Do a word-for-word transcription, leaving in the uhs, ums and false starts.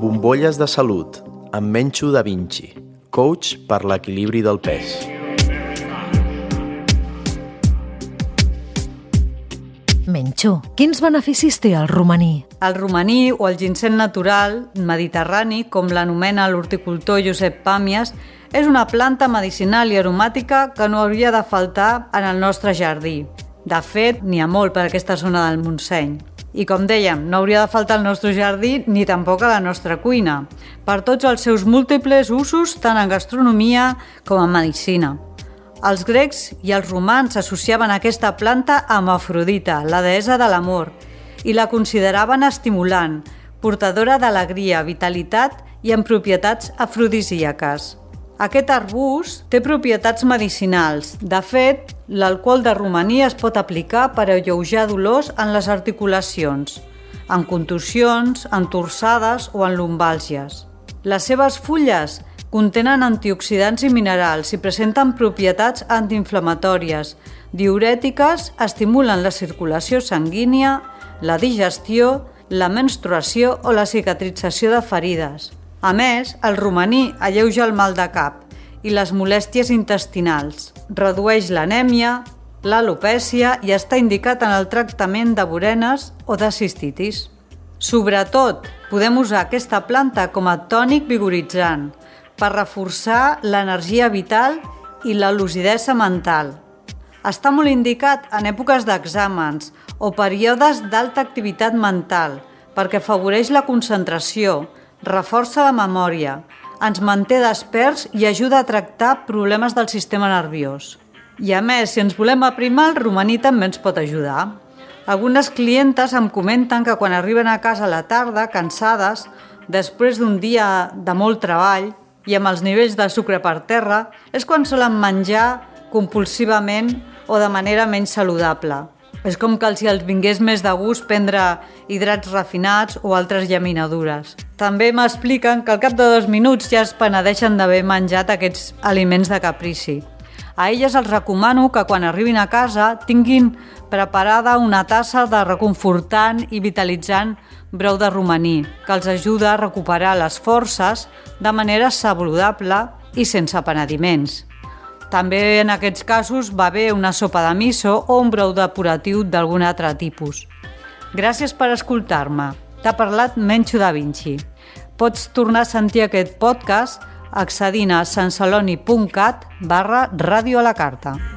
Bombolles de salut, amb Menchu Da Vinci, coach per l'equilibri del pes. Menchu, quins beneficis té el romaní? El romaní o el ginseng natural mediterrani, com l'anomena l'horticultor Josep Pàmies, és una planta medicinal i aromàtica que no hauria de faltar en el nostre jardí. De fet, n'hi ha molt per aquesta zona del Montseny. I com dèiem, no hauria de faltar al nostre jardí ni tampoc a la nostra cuina, per tots els seus múltiples usos tant en gastronomia com en medicina. Els grecs i els romans associaven aquesta planta amb Afrodita, la deessa de l'amor, i la consideraven estimulant, portadora d'alegria, vitalitat i amb propietats afrodisíaques. Aquest arbust té propietats medicinals. De fet, l'alcohol de romaní es pot aplicar per alleujar dolors en les articulacions, en contusions, en torsades o en lumbàlgies. Les seves fulles contenen antioxidants i minerals i presenten propietats antiinflamatòries, diürètiques, estimulen la circulació sanguínia, la digestió, la menstruació o la cicatrització de ferides. A més, el romaní alleuja el mal de cap i les molèsties intestinals, redueix l'anèmia, l'alopècia i està indicat en el tractament de burenes o de cistitis. Sobretot, podem usar aquesta planta com a tònic vigoritzant per reforçar l'energia vital i la lucidesa mental. Està molt indicat en èpoques d'exàmens o períodes d'alta activitat mental perquè afavoreix la concentració, reforça la memòria, ens manté desperts i ajuda a tractar problemes del sistema nerviós. I a més, si ens volem aprimar, el romaní també ens pot ajudar. Algunes clientes em comenten que quan arriben a casa a la tarda, cansades, després d'un dia de molt treball i amb els nivells de sucre per terra, és quan solen menjar compulsivament o de manera menys saludable. És com que els vingués més de gust prendre hidrats refinats o altres llaminadures. També m'expliquen que al cap de dos minuts ja es penedeixen d'haver menjat aquests aliments de caprici. A elles els recomano que quan arribin a casa tinguin preparada una tassa de reconfortant i vitalitzant brou de romaní, que els ajuda a recuperar les forces de manera saludable i sense penediments. També en aquests casos va bé una sopa de miso o un brou depuratiu d'algun altre tipus. Gràcies per escoltar-me. T'ha parlat Menchu Da Vinci. Pots tornar a sentir aquest podcast accedint a sanceloni punt cat barra ràdio a la carta.